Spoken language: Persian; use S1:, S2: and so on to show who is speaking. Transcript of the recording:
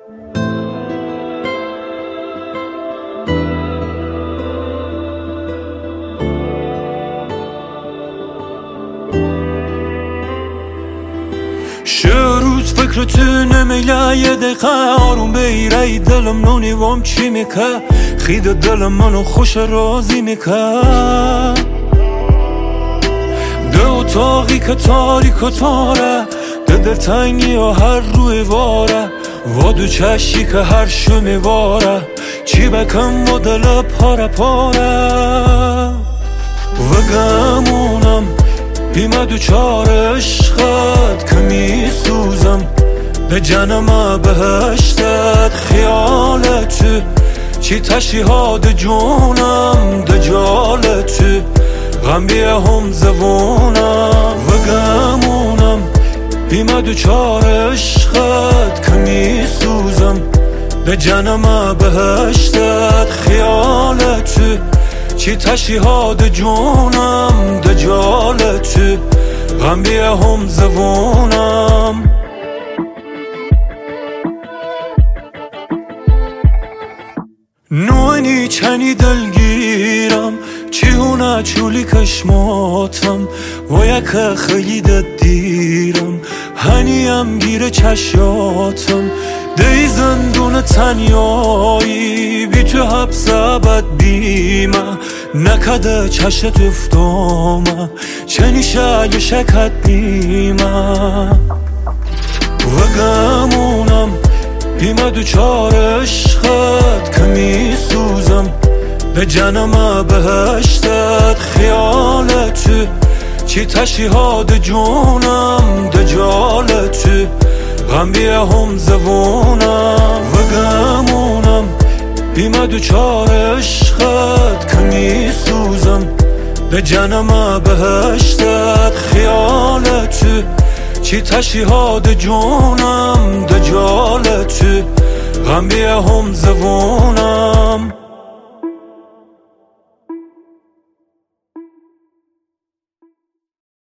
S1: روز فکرتونه میله یه دقیقه آروم بیره دلم نونیوام چی میکه خیده دلم منو خوش رازی میکه ده اتاقی که تاریک و تاره ده دلتنگی و هر روی واره و دو چشی که هر شو میواره چی بکن و دل پاره پاره و گمونم بیمه دو چار عشقت که میسوزم به جنم بهشتت خیالت چی تشیهاد جونم دجالت غم بیه هم زبونم و گمونم بیمه دو چار عشقت که میسوزم به جنم بهشتت خیالت چی تشیهاد جونم دجالت غم بیه هم زبونم نوانی چنی دلگیرم چیونه چولی کشماتم و یک خیلی دیرم هنیم گیر چشاتم دی زندون تنیایی بی تو حبس ابد بیمه نکده چشت افتامه چنی شای شکت بیمه و گمونم بیمه دو چار عشقت که میسوزم به جنم بهشتت خیالت چی تشیهاد جونم دجالت غم بیه هم زبونم و گمونم بیمه دو چار عشقت که میسوزم به جنم بهشتت خیالت چی تشیهاد جونم دجالت غم بیه هم زبونم